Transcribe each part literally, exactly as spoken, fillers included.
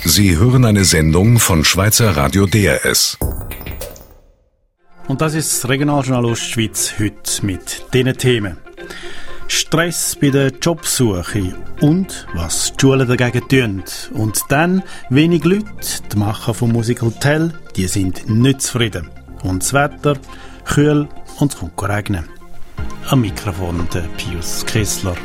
Sie hören eine Sendung von Schweizer Radio D R S. Und das ist das Regionaljournal Ostschweiz heute mit diesen Themen. Stress bei der Jobsuche und was die Schulen dagegen tun. Und dann wenig Leute, die Macher vom Musical Tell, die sind nicht zufrieden. Und das Wetter, kühl und es kommt regnen. Am Mikrofon der Pius Kessler.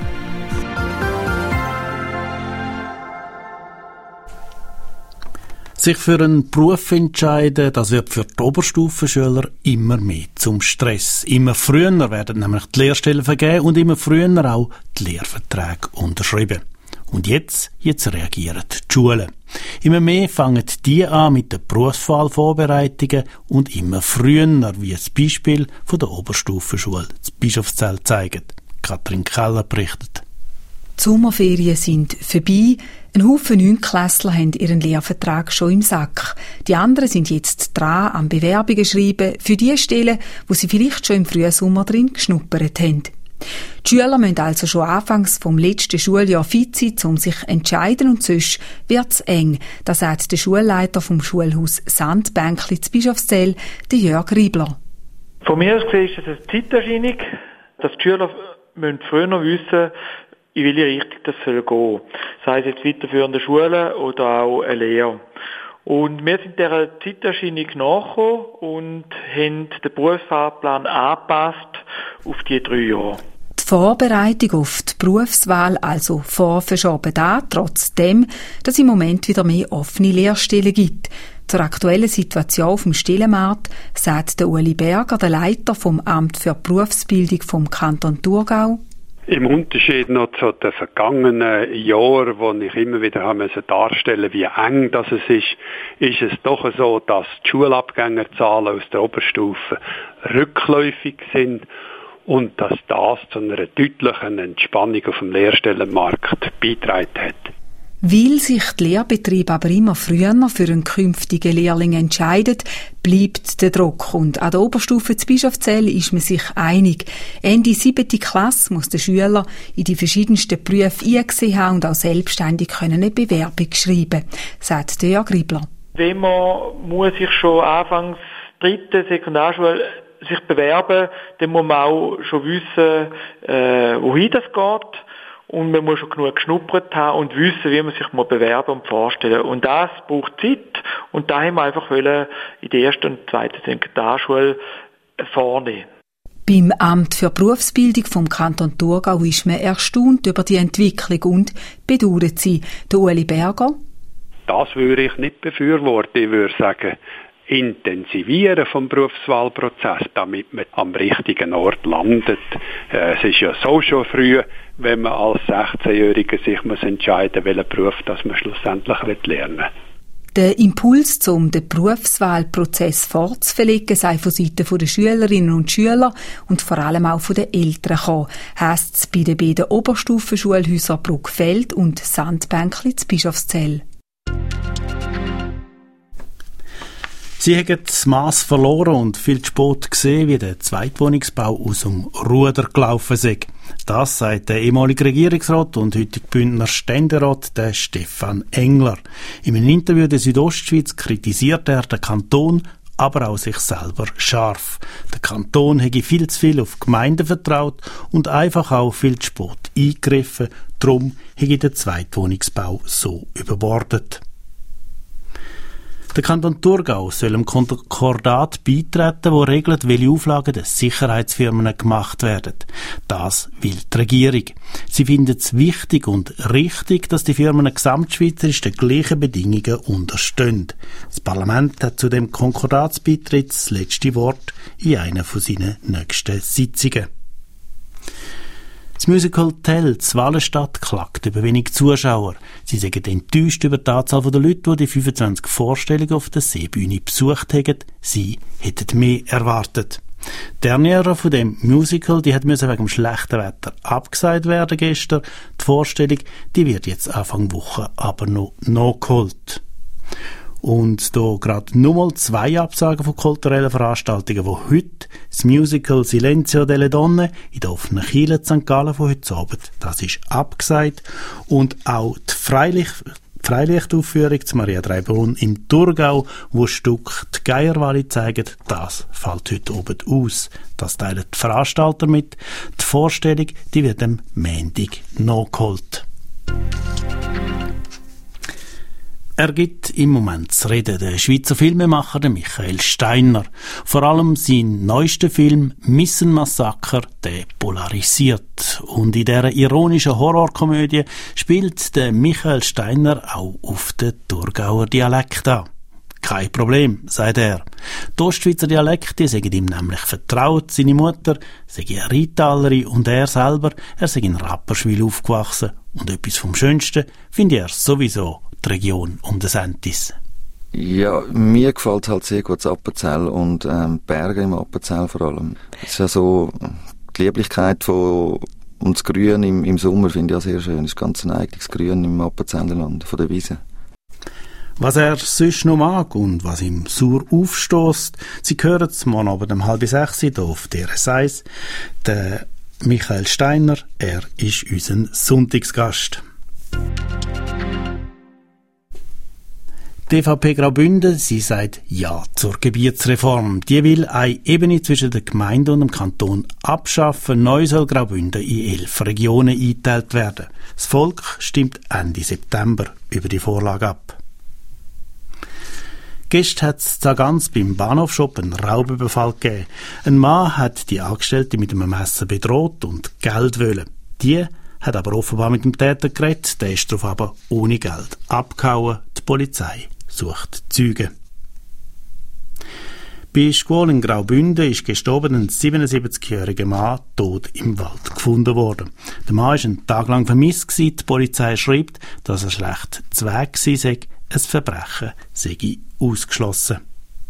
Sich für einen Beruf entscheiden, das wird für die Oberstufenschüler immer mehr zum Stress. Immer früher werden nämlich die Lehrstellen vergeben und immer früher auch die Lehrverträge unterschrieben. Und jetzt, jetzt reagieren die Schulen. Immer mehr fangen die an mit den Berufswahlvorbereitungen und immer früher, wie das Beispiel von der Oberstufenschule das Bischofszell zeigt. Katrin Keller berichtet. Die Sommerferien sind vorbei. Ein Haufen Neuntklässler haben ihren Lehrvertrag schon im Sack. Die anderen sind jetzt dran am Bewerbungen schreiben für die Stellen, wo sie vielleicht schon im frühen Sommer drin geschnuppert haben. Die Schüler müssen also schon anfangs vom letzten Schuljahr fit sein, um sich zu entscheiden, und sonst wird es eng. Das sagt der Schulleiter vom Schulhaus Sandbänkli zu Bischofszell, der Jörg Riebler. Von mir aus gesehen ist es eine Zeiterscheinung, dass die Schüler müssen früher wissen, in welche Richtung das soll gehen. Sei es jetzt weiterführende Schulen oder auch eine Lehre. Und wir sind dieser Zeiterscheinung nachgekommen und haben den Berufsfahrplan angepasst auf die drei Jahre. Die Vorbereitung auf die Berufswahl also vorverschoben da, trotzdem, dass es im Moment wieder mehr offene Lehrstellen gibt. Zur aktuellen Situation auf dem Stellenmarkt sagt der Ueli Berger, der Leiter vom Amt für Berufsbildung vom Kanton Thurgau. Im Unterschied noch zu den vergangenen Jahren, wo ich immer wieder haben müssen darstellen, wie eng das ist, ist es doch so, dass die Schulabgängerzahlen aus der Oberstufe rückläufig sind und dass das zu einer deutlichen Entspannung auf dem Lehrstellenmarkt beigetragen hat. Weil sich die Lehrbetriebe aber immer früher für einen künftigen Lehrling entscheiden, bleibt der Druck. Und an der Oberstufe zu Bischofszell ist man sich einig. Ende siebte Klasse muss der Schüler in die verschiedensten Berufe eingesehen haben und auch selbstständig eine Bewerbung schreiben, sagt der Jörg Riebler. Wenn man muss sich schon anfangs dritte Sekundarschule sich bewerben, dann muss man auch schon wissen, äh, wohin das geht. Und man muss schon genug geschnuppert haben und wissen, wie man sich mal bewerben und vorstellen. Und das braucht Zeit. Und da haben wir einfach wollen in der ersten und zweiten Sekundarschule vornehmen. Beim Amt für Berufsbildung vom Kanton Thurgau ist man erstaunt über die Entwicklung und bedauert sie. Der Ueli Berger? Das würde ich nicht befürworten. Ich würde sagen, intensivieren vom Berufswahlprozess, damit man am richtigen Ort landet. Es ist ja so schon früh, wenn man als sechzehnjähriger sich muss entscheiden, welchen Beruf das man schlussendlich lernen will. Der Impuls, um den Berufswahlprozess fortzuverlegen, sei von Seiten der Schülerinnen und Schüler und vor allem auch von den Eltern gekommen, heisst es bei den beiden Oberstufenschulhäusern Bruckfeld und Sandbänkli zu Bischofszell. Sie haben das Mass verloren und viel zu spät gesehen, wie der Zweitwohnungsbau aus dem Ruder gelaufen ist. Das sagt der ehemalige Regierungsrat und heutige Bündner Ständerat, der Stefan Engler. In einem Interview der Südostschweiz kritisiert er den Kanton, aber auch sich selber scharf. Der Kanton hätte viel zu viel auf Gemeinden vertraut und einfach auch viel zu spät eingegriffen. Darum hätte der Zweitwohnungsbau so überbordet. Der Kanton Thurgau soll einem Konkordat beitreten, das regelt, welche Auflagen den Sicherheitsfirmen gemacht werden. Das will die Regierung. Sie findet es wichtig und richtig, dass die Firmen gesamtschweizerisch den gleichen Bedingungen unterstehen. Das Parlament hat zu dem Konkordatsbeitritt das letzte Wort in einer von seinen nächsten Sitzungen. Das Musical Tell zu Wallenstadt klagt über wenig Zuschauer. Sie sind enttäuscht über die Anzahl der Leute, die die fünfundzwanzig Vorstellungen auf der Seebühne besucht haben. Sie hätten mehr erwartet. Die Derniere von dem Musical, die hat wegen dem schlechten Wetter abgesagt werden gestern. Die Vorstellung, die wird jetzt Anfang Woche aber noch nachgeholt. Und da gerade nur mal zwei Absagen von kulturellen Veranstaltungen, die heute das Musical Silenzio delle Donne in der offenen Kirche Sankt Gallen von heute Abend, das ist abgesagt. Und auch die Freilich Freilichtaufführung zu Maria Dreibrunn im Thurgau, wo Stück die Geierwalli zeigen, das fällt heute oben aus. Das teilen die Veranstalter mit. Die Vorstellung, die wird am Montag nachgeholt. Er gibt im Moment zu reden, der Schweizer Filmemacher der Michael Steiner. Vor allem sein neuester Film «Missenmassaker», der polarisiert. Und in dieser ironischen Horrorkomödie spielt der Michael Steiner auch auf den Thurgauer Dialekt an. Kein Problem, sagt er. Die Ostschweizer Dialekte sind ihm nämlich vertraut. Seine Mutter sei eine Rheintalerin und er selber, er sei in Rapperswil aufgewachsen. Und etwas vom Schönsten finde er sowieso die Region um den Sentis. Ja, mir gefällt halt sehr gut das Appenzell und ähm, Berge im Appenzell vor allem. Es ist ja so, die Lieblichkeit von, und das Grün im, im Sommer finde ich ja sehr schön. Es ist ganz ein eigenes Grün im Appenzellerland, von der Wiese. Was er sonst noch mag und was ihm sauer aufstösst, Sie hören es morgen Abend um halb sechs hier auf D R S eins. Der Michael Steiner, er ist unser Sonntagsgast. Die E V P Graubünden, sie sagt Ja zur Gebietsreform. Die will eine Ebene zwischen der Gemeinde und dem Kanton abschaffen. Neu soll Graubünden in elf Regionen eingeteilt werden. Das Volk stimmt Ende September über die Vorlage ab. Gestern hat es ganz beim Bahnhofshop einen Raubüberfall gegeben. Ein Mann hat die Angestellte mit einem Messer bedroht und Geld wollen. Die hat aber offenbar mit dem Täter geredet. Der ist darauf aber ohne Geld abgehauen. Die Polizei sucht Zeugen. Bei Schkuol in Graubünden ist gestern ein siebenundsiebzigjähriger Mann tot im Wald gefunden worden. Der Mann war einen Tag lang vermisst gewesen. Die Polizei schreibt, dass er schlecht zu Weg gewesen sei. Ein Verbrechen sei ausgeschlossen.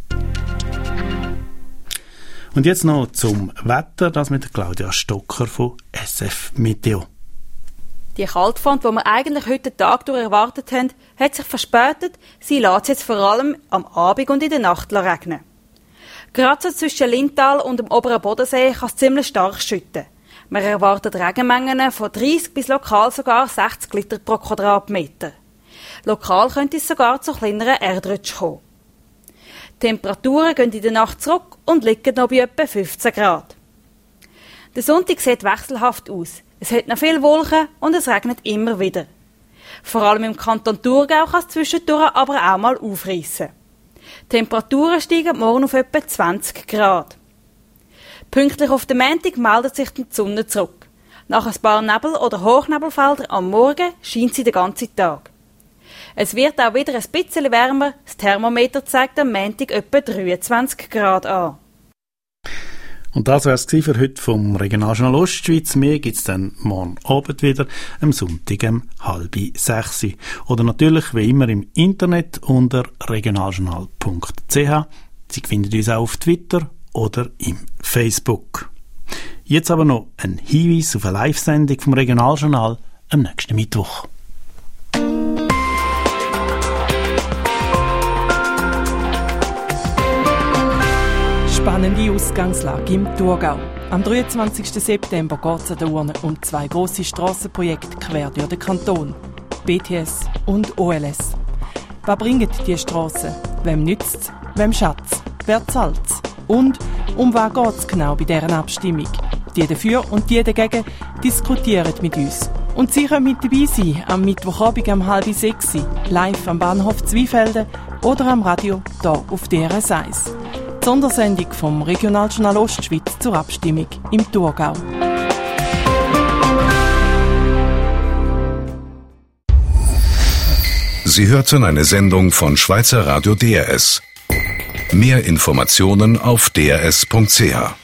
Und jetzt noch zum Wetter, das mit Claudia Stocker von S F Meteo. Die Kaltfront, die wir eigentlich heute Tag durch erwartet haben, hat sich verspätet. Sie lässt jetzt vor allem am Abend und in der Nacht regnen. Gerade so zwischen Lintal und dem oberen Bodensee kann es ziemlich stark schütten. Man erwartet Regenmengen von dreißig bis lokal sogar sechzig Liter pro Quadratmeter. Lokal könnte es sogar zu kleineren Erdrutschen kommen. Die Temperaturen gehen in der Nacht zurück und liegen noch bei etwa fünfzehn Grad. Der Sonntag sieht wechselhaft aus. Es hat noch viele Wolken und es regnet immer wieder. Vor allem im Kanton Thurgau kann es zwischendurch aber auch mal aufreissen. Die Temperaturen steigen morgen auf etwa zwanzig Grad. Pünktlich auf den Montag meldet sich die Sonne zurück. Nach ein paar Nebel- oder Hochnebelfeldern am Morgen scheint sie den ganzen Tag. Es wird auch wieder ein bisschen wärmer. Das Thermometer zeigt am Montag etwa dreiundzwanzig Grad an. Und das war es für heute vom Regionaljournal Ostschweiz. Mehr gibt es dann morgen Abend wieder, am Sonntag um halb sechs. Oder natürlich wie immer im Internet unter regionaljournal punkt c h. Sie finden uns auch auf Twitter oder im Facebook. Jetzt aber noch ein Hinweis auf eine Live-Sendung vom Regionaljournal am nächsten Mittwoch. Spannende Ausgangslage im Thurgau. Am dreiundzwanzigsten September geht es an der Urne um zwei grosse Strassenprojekte quer durch den Kanton. B T S und O L S. Was bringen die Strassen? Wem nützt es? Wem schätzt es? Wer zahlt es? Und um was geht es genau bei dieser Abstimmung? Die dafür und die dagegen diskutieren mit uns. Und Sie können mit dabei sein am Mittwochabend um halb sechs, live am Bahnhof Zweifelden oder am Radio hier auf D R S eins. Die Sondersendung vom Regionaljournal Ostschweiz zur Abstimmung im Thurgau. Sie hörten eine Sendung von Schweizer Radio D R S. Mehr Informationen auf d r s punkt c h.